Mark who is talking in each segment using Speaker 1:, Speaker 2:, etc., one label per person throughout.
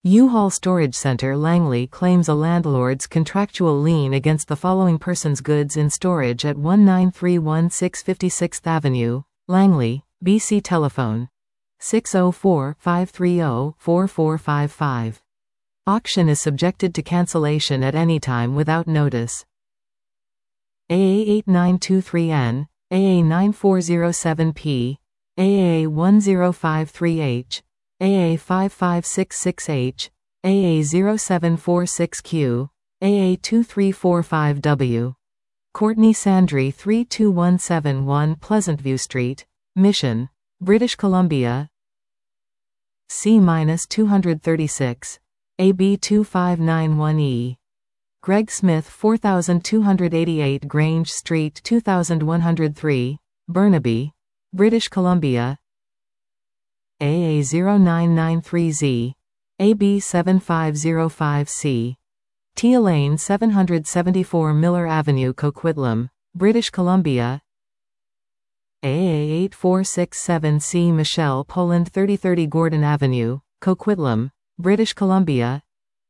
Speaker 1: U-Haul Storage Center Langley claims a landlord's contractual lien against the following person's goods in storage at 19316 56th Avenue, Langley, BC. Telephone 604-530-4455. Auction is subjected to cancellation at any time without notice. AA8923N, AA9407P, AA1053H, AA5566H, AA0746Q, AA2345W. Courtney Sandry 32171 Pleasantview Street, Mission, British Columbia C-236, AB2591E. Greg Smith 4288 Grange Street 2103, Burnaby, British Columbia AA0993Z, AB7505C. Tia Lane 774 Miller Avenue Coquitlam, British Columbia AA8467C Michelle Poland 3030 Gordon Avenue, Coquitlam, British Columbia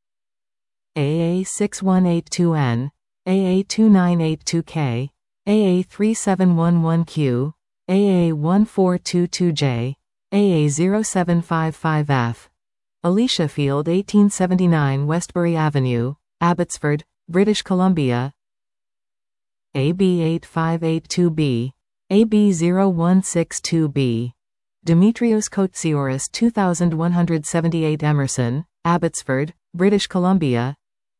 Speaker 1: AA6182N, AA2982K, AA3711Q, AA1422J, AA0755F. Alicia Field 1879 Westbury Avenue, Abbotsford, British Columbia AB8582B, AB0162B. Demetrios Kotsioris 2178 Emerson, Abbotsford, British Columbia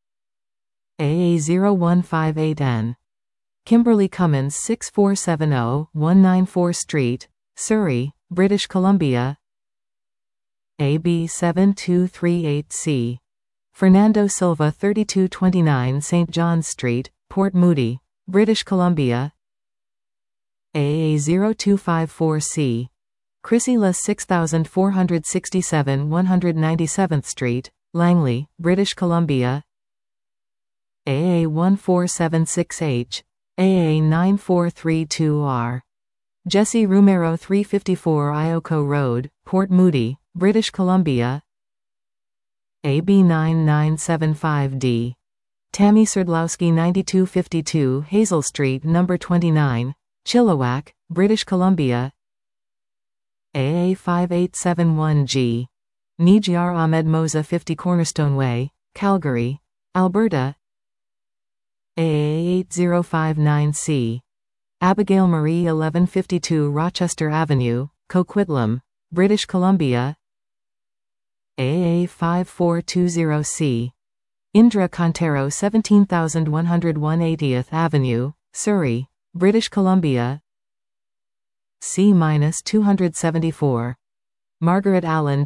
Speaker 1: AA0158N. Kimberly Cummins 6470 194 Street, Surrey, British Columbia AB7238C. Fernando Silva 3229 St. John's Street, Port Moody, British Columbia AA0254C. Chrysila 6467 197th Street, Langley, British Columbia AA1476H, AA9432R. Jesse Romero 354 Ioko Road, Port Moody, British Columbia AB9975D. Tammy Serdlowski 9252 Hazel Street No. 29, Chilliwack, British Columbia AA5871G. Nijjar Ahmed Moza 50 Cornerstone Way, Calgary, Alberta AA8059C. Abigail Marie 1152 Rochester Avenue, Coquitlam, British Columbia AA5420C. Indra Contero 17101 80th Avenue, Surrey, British Columbia C-274. Margaret Allen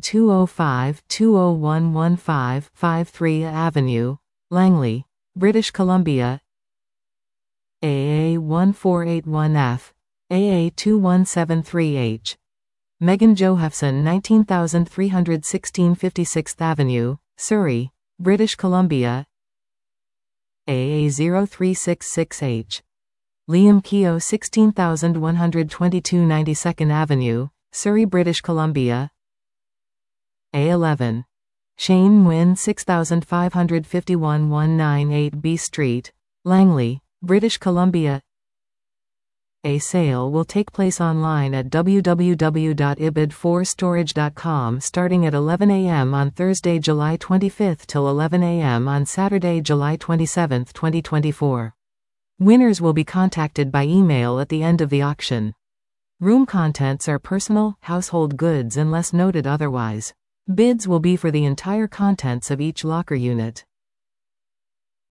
Speaker 1: 205-20115-53 Avenue, Langley, British Columbia AA1481F, AA2173H. Megan Johansson 19316 56th Avenue, Surrey, British Columbia AA0366H. Liam Keogh 16122 92nd Avenue, Surrey, British Columbia A11. Shane Nguyen 6551 198 B Street, Langley, British Columbia. A sale will take place online at www.ibid4storage.com starting at 11 a.m. on Thursday, July 25 till 11 a.m. on Saturday, July 27, 2024. Winners will be contacted by email at the end of the auction. Room contents are personal, household goods unless noted otherwise. Bids will be for the entire contents of each locker unit.